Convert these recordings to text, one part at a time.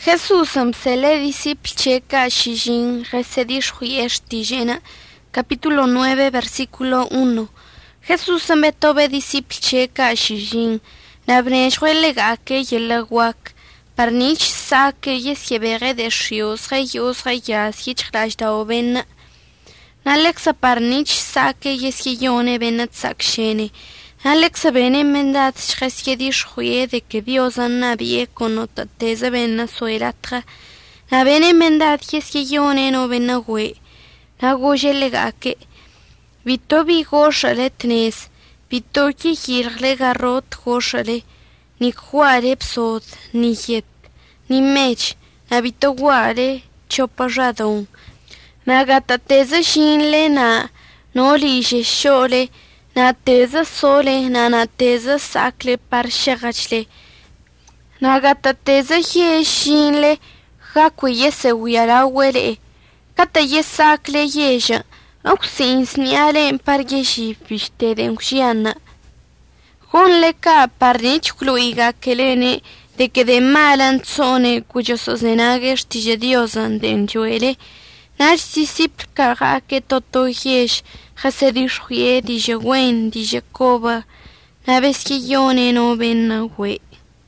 Jesús amsele discíplcheca shijin resedish huyesh tijena, capítulo 9, versículo 1. Jesús ambetobe discíplcheca shijin, nabneshwelegake yelaguak, parnich sake yesyebere de shios reyos reyas yichrajda oben. Alexa parnich sake yesyone benat sakshene. Alexa bene mendat shresyedish huye de que Dios anabie connotateza bena sueratra. Na bene mendat yesyone no benagwe. Na gojelegake. Vito bigoshale tnes. Vito kihirle garrot goshale. Ni juare psod, ni yet, ni mech. Na vito guare choparradon. Na gatateza shinle na. No lije shole. Na teza sole, na teza sakle parshagachle. Na gata teza hieshinle, hakwe yese wiarawele. Kata yesakle yeja, auxins niale pargeshi pishtere uxiana. Honle ka parnich kluiga kelene, de que de malan zone cuyos osenages tije diosan denjuele. Nach disipka que toto yesh. Hasedish huye di Jaguen di Jacoba, na vez que yone no ven na hue.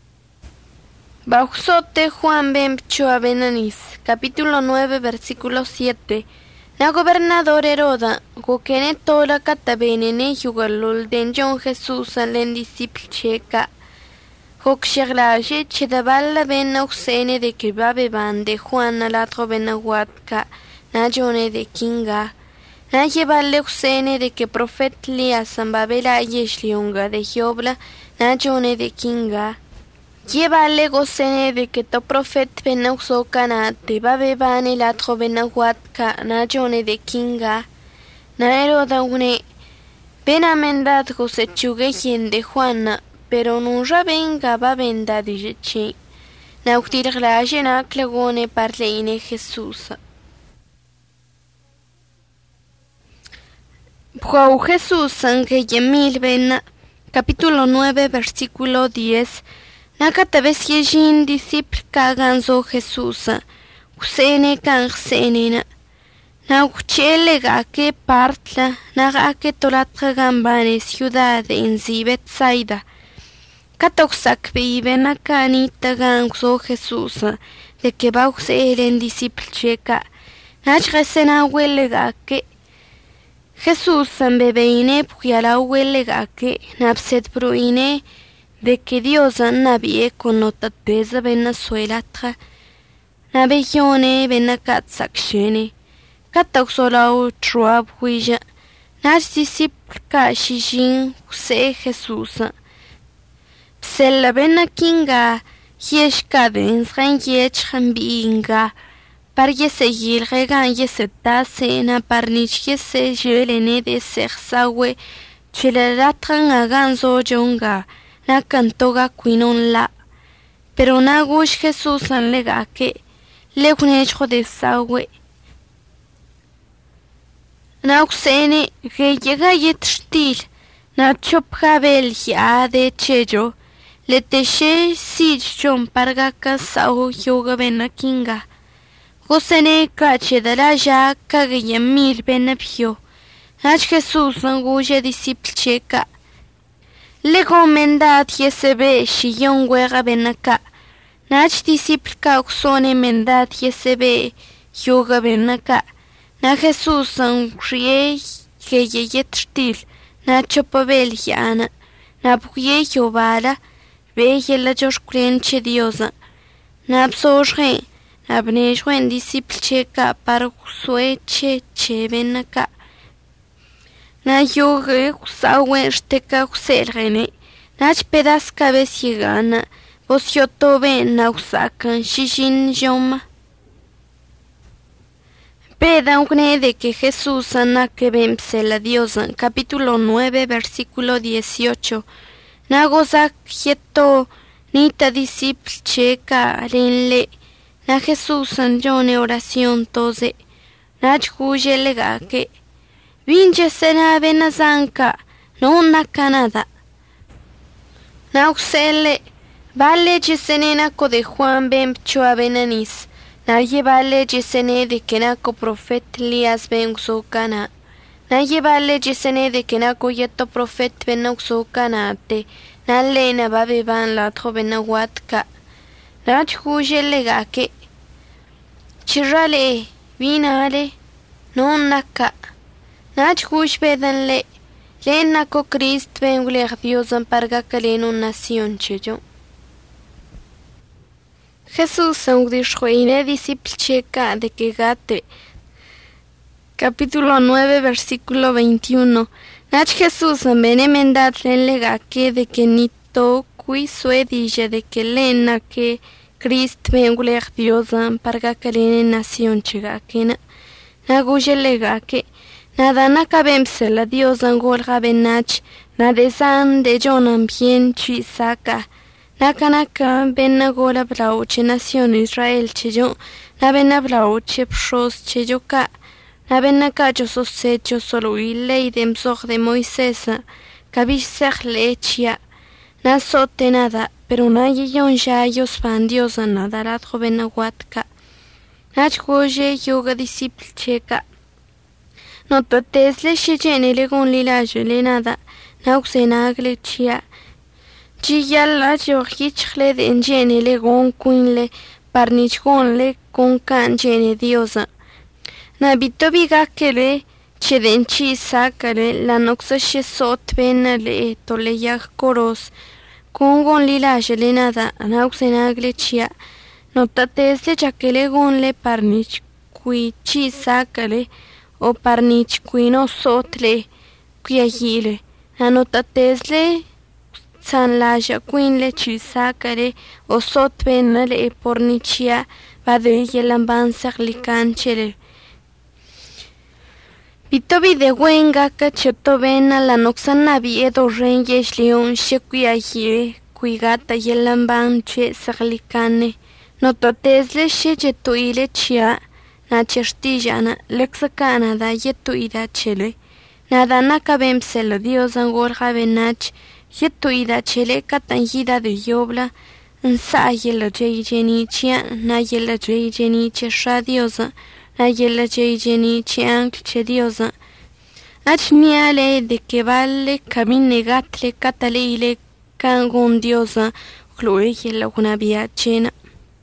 Bauxote Juan ben Pchua Benanis, capítulo 9, versículo 7. Na gobernador Heroda, gokene tola katabenene yugalul den John Jesús alen disciplcheca. Hokshaglaje chedaballa ben auxene de que babeban de Juan alatro benahuatka, na jone de kinga. Na llevarle usene de que profet lia sambabela yeshlionga de Jobla, na jone de kinga. Llevarle gosene de que to profet benausoka na te babebane la trobenahuatka, na jone de kinga. Na Heroda une, benamendat gosechuge de Juana, pero no venga babenda dijechi. Na utirglaje na clegone parleine Jesús. Bjau Jesús ange yemil bena, capítulo 9, versículo 10. Nakatabes yejin discípl kaganzo Jesús, usene kansenena. Na uchele gake partla, na gake toratra gambane ciudad en Zibet Saida. Katoxak bena kanita ganzo Jesús, de que bauxele en discípl checa. Nachresena huele gake. Jesús ambebeine puyala huelegake napset bruine de que Dios nabie connotateza Venezuela tra nabeyone benakatsakshene katauxola utrua huija narcisipka shijin se Jesús psella benakinga hieshkadens ranyech hambinga par yesegil regan yesetase na parnich yese jelene de sersawe cheleratran aganzo jonga na cantoga quinon la pero na gush Jesús an legake legunecho de sawe na uxene que llega yetstil na chopjabel ya de chejo le teche si chon pargaka sao yoga benakinga Gosene cache de la ya kagayamil benapio. Nach Jesús anguya disciplcheca. Lego mendat yesebe shiyon guerra benaka. Nach disciplca uxone mendat yesebe yoga benaka. Na Jesús angrie que yeyetrtil. Na chopabel yana. Na buye yobala. Ve yela joshkrenche diosa. Na absorge. Abnejwen disciplcheca para sueche chevenaka. Na yoge usawen steka uselrene. Nach pedas cabeciegana. Vos yotobe na usakan shishin yoma. Peda ugne de que Jesús ana que vemse la diosa. Capítulo 9, versículo 18. Na gozak yeto nita disciplcheca renle. Na Jesús anjone oración tose, nach huye legake, vinche sena benazanka, no na Canada. Na uxele, Vale yesenenako de Juan ben pchoa benanis. Nadie vale yesene de kenako profet Lias ben uxokana. Nadie vale yesene de kenako yeto profet ben uxokana te. Nalle na babe van la trobena watka. Nach huje legake. Chirale, vinale, non naka. Nach huj bedanle. Len nako Christ ben uler Dios amparga kalen un nación cheyo. Jesús audisjoine discíplica de Quegate. Capítulo 9, versículo 21. Nach Jesús benemendat len legake de que nito qui suedije de que lena que Christ benguler Dios parga kalene nación chegakena. Naguje legake. Nada nakabemse la Dios angolga benach. Nadesan de jonan bien chisaka. Nakanaka ben nagola blauche nación Israel cheyo. Naben blauche pros cheyoka. Naben nakacho sosecho solo y ley de mzog de Moisés. Kabisech lechia. Nasote nada, pero nadie yon ya ellos van Dios a nadarat joven aguatka. Nachgoje yoga disciplcheka. No tesle shejene legon lila jole nada. Nauxenagle chia. Chiyala jorgichle de enjene legon quinle. Parnichgonle con canjene diosa. Nabito bigakele. Chedenchi sakale la noxa shesot benale toleyag koros. Kongon lila jelenada anauxenagle chia. Notatesle chakele gonle parnich kui chi sakale o parnich kui no sotle kuyagile. Anotatesle sanlaja quinle chi sakale o sot benale pornichia vade yelambansa likanchele. Bitobi de wenga kachoto bena la noxanabi edo renyesh leon shekuyahi kuigata yelamban che saglikane. Nototesle shejetu ile chia na chertijana lexakana da yetu ida chele. Nada nakabemselo Dios angorja benach yetu ida chele katangida de yobla. Nsa yelo jeni chia na yelo jeni che diosa. Ayela jeni chiang che diosa. Achniale de que vale camine gatle cataleile cangon diosa. Chloe la una via chena.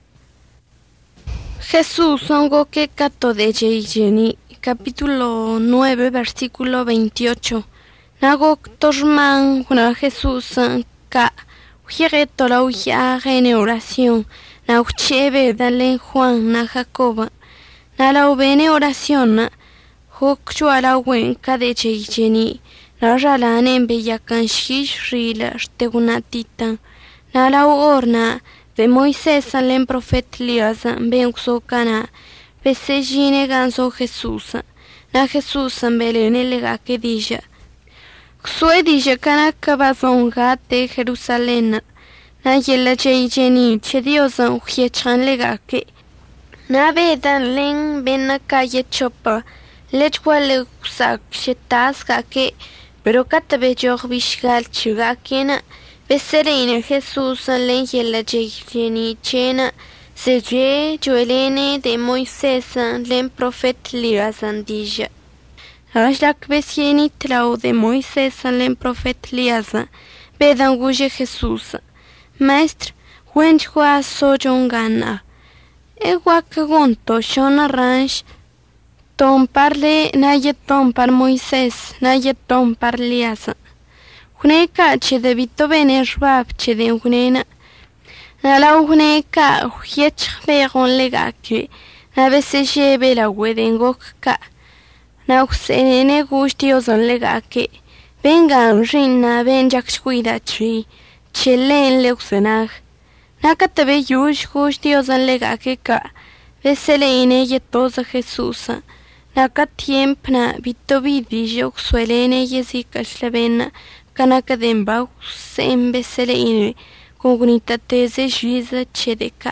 Jesús ongo que cato de jeni. Capítulo 9, versículo 28. Nago torman una Jesús ka. Ujere tola ujare en oración. Na ucheve dale Juan na Jacoba. Nala ubene oración, hokchu ala wenka de cheicheni, naralane en bellacan shish rila stegunatita. Nala orna de Moisés alen profet Lias ben uxokana, pesejine ganso Jesús. Na Jesús belene lega que dija. Xue dija cana cabazongate Jerusalén. Na yela cheicheni, che Dios ujiechan lega que. Nabe dan len bena calle chopa, lechwale usak shetasga que, pero catabe jorvishgal chugakena, beserene Jesús len yela jeni chena, se juelene de Moisés len profet Lias andija. Ajak besieni trau de Moisés len profet Lias, bedan guje Jesús. Maestro, wenchua sojongana. Eguacagonto shona ranch tom parle naye tom par Moisés naye tom par Lias. Huneka che debito bene rwab che de hunena. Nala huneka hiech veron legake. Na veces lleve la wedengokka. Na uxenene gustioson legake. Vengan rinna benjak scuida chi. Chelen leuxenag. Nakatabe yush Dios legake ka. Veseleine yetosa Jesús. Nakatiempna vitovidi yok suelene yesika shlevena. Kanakademba sem veseleine. Cognitateze juiza chedeka.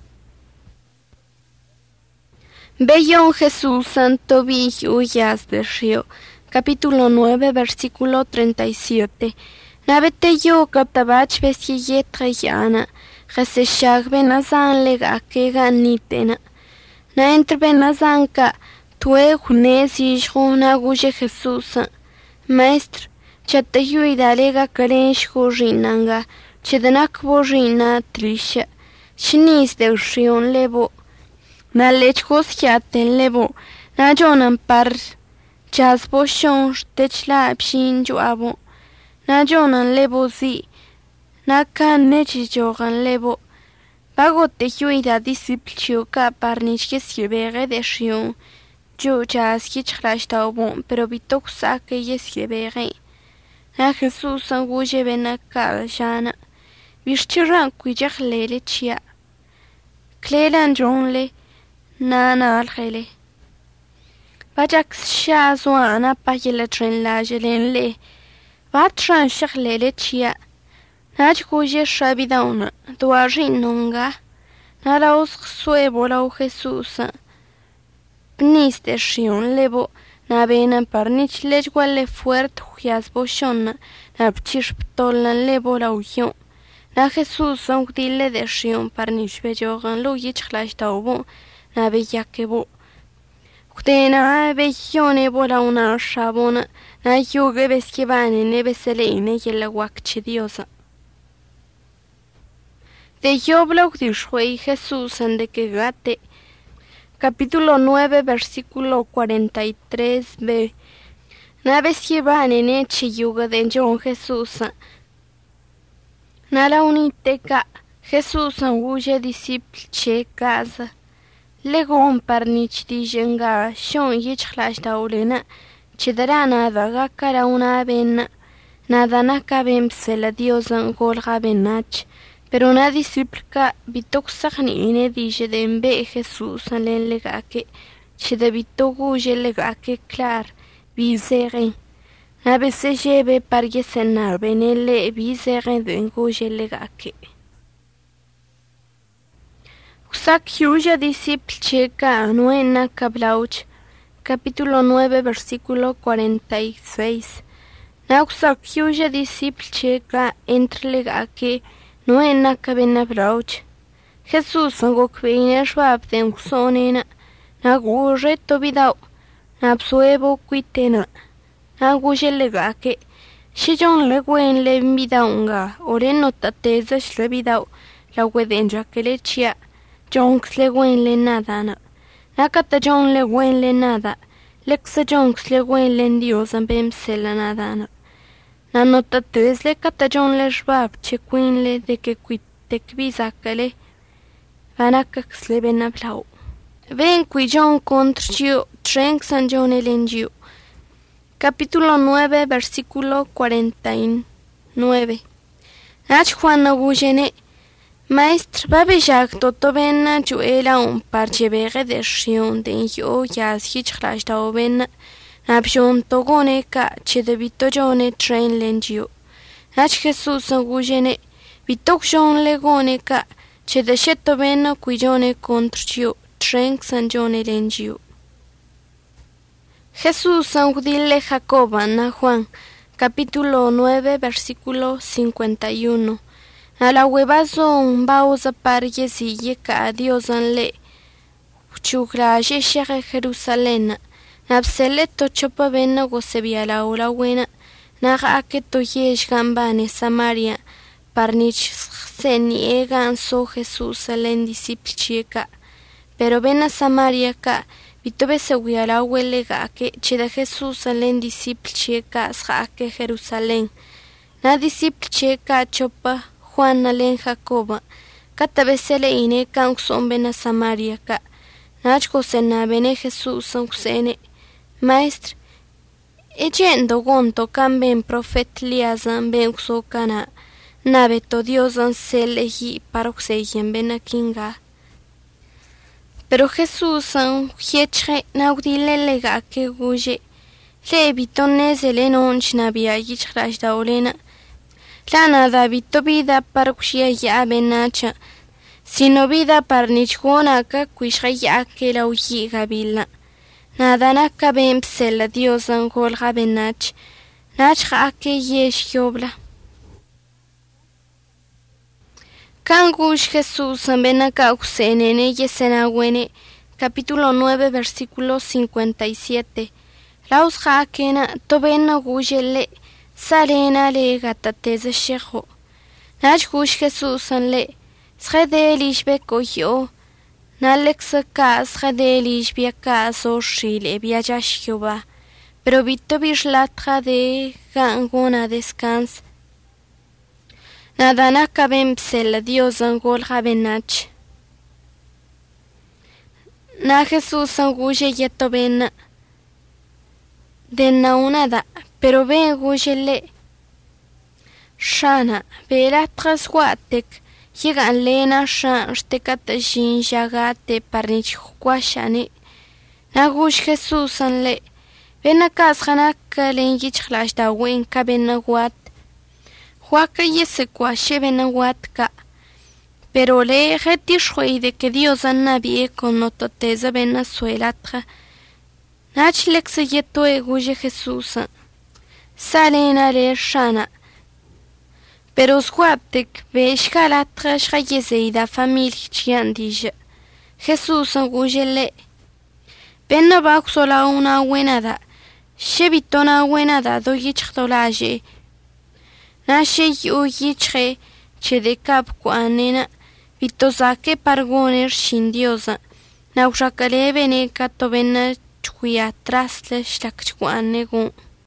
Bellón Jesús santo huyas de río. Capítulo 9, versículo 37. Navete yo kaptabach vesye trejana. Jeseshag benazan lega que ganitena. Na entre benazan ka tue junesi jona guje Jesús. Maestro, chateyu idalega karensh rinanga. Chedanak borina trisha. Chinis de rion lebo. Na lechos jaten lebo. Na jonan par. Chas boshon techla pshin joabo. Na jonan lebo zi. Na kan nechijogan lebo. Pago te yuida disciplio ka parnich que sirvere de shion. Yo chas kichrash taubon, pero bitok sake yesirvere. Na Jesús anguye benaka jana. Vishtiran kujak lele chia. Klelan jonle. Na algele. Bajak shazwana payela tren la jelenle. Vatran shaklele chia. Naj kuje shabidauna. Duarin nonga. Naraos suebola o Jesús. Pniste shion lebo. Na bena parnich lechwale fuert hujas boshona. Na pchish ptolan lebo la ujion. Na Jesús audile de shion parnich bejogan lo yichlash taubo. Na beyakebo. Uktena bejone bola una shabona. Na yuge beskivane nebeseleine yela wakche diosa. De Yobla y Jesús en de que gate. Capítulo 9, versículo 43b. Na beskivane neche yuga de John Jesús. Na la uniteca Jesús anguye disciple che casa. Legon parnich di jenga shon yichlash daulena. Chedara nada gakara una avena. Nada nakabem se la diosan golga benach. Pero una disciplica bitoxagni ine dije de embe Jesús alen legake. Chede bitoguye legake clar. Bizeren. Na bese jebe pargesenar benele bizeren denguye legake. Usak huya disciple checa nuena kablauch. Capítulo 9, versículo 46. Nauxak huya disciple checa entre legake nuena kabena brauch. Jesús angokveina schwab den sonena. Nagurre tobidau. Napsuebo kuitena. Naguye legake. Shijon leguen le midaunga. Oreno tateza shlebidau. La wedenja que le chia. Jonks le wen le nadana. Nakata jon le wen le nada. Lexa jonks le wen le dios ambem se la nadana. Nanota tes le kata jon le shbab che queen le de que quite kvizakale. Vanakax le benablau. Ven qui jon contrcio trenk san jon elengio. Capítulo 9, versículo 49. Nach Juan Agujene. Maestro, babejak toto benna juela un parche bege de shion den yo yas hichlash tao benna. Napshon togone ka che de bitojone train lengio. Nach Jesús angujene bitok shon legone ka che de sheto benna quijone contrcio train sanjone lengio. Jesús angudile Jacoba na Juan, capítulo 9, versículo 51. A la huevazo un bauza parjes y yeka a Dios anle. Chugraje shere Jerusalén. Napsele to chopa bena gosebia la ora buena. Naga ake to yesh gambane Samaria. Parnich seni egan so Jesús alen disciplica. Pero ven a Samaria ka. Vitobe se la huelega que cheda Jesús alen disciplica ake Jerusalén. Na disciplica chopa. Juan alen Jacoba, katabesele ine kankson bena Samaria ka. Nachko sena bene Jesús ankusene. Maestro, echendo gonto kamben profet liazan ben kusokana. Nabeto diosan selehi paroxeyen bena kinga. Pero Jesús an hiechre naudile lega que guye. Le bitones elenon chnabia yichrash daulena. La nada vito vida para kushia ya benacha. Sino vida para nichgona ka kuishra ya que la uji gabila. Nada na kabem se la dios angol gabenach. Nach ake yesh yobla. Cangush Jesús ambena causenene yesenagüene, capítulo 9, versículo 57. Laus jaquena tobena guyele, salena le gatateze shejo. Nach gush Jesús anle, sredelish bekoyo, nalexa kas sredelish biakas o shile biajash Jehová. Pero vito bishlatra de gangona descans. Nadana kabem psel Dios angol rabenach. Na Jesús anguye yetobena. De naunada, pero ven guyele. Shana, velatras guatek, llegan lena shan stekatashim jagate parnich huashane. Na gush Jesús anle. Ven acá, Hanaka lengichklash da wen kabenaguat. Huaca yesecuache benaguatka. Pero le retishue de que Dios anabie con nototeza Venezuelatra. Nachlexe yeto eguye Jesús. Salena le shana. Pero squatek veshkalatra shrayeseida famil chiandije. Jesús angujele. Benabaxola una buenada. Shebitona buenada do yichtolaje. Nashe yu yichre che de cap quanena vitosake pargoner shindiosa. Naushakale bene katovena chuya trasle shlakchwane gun.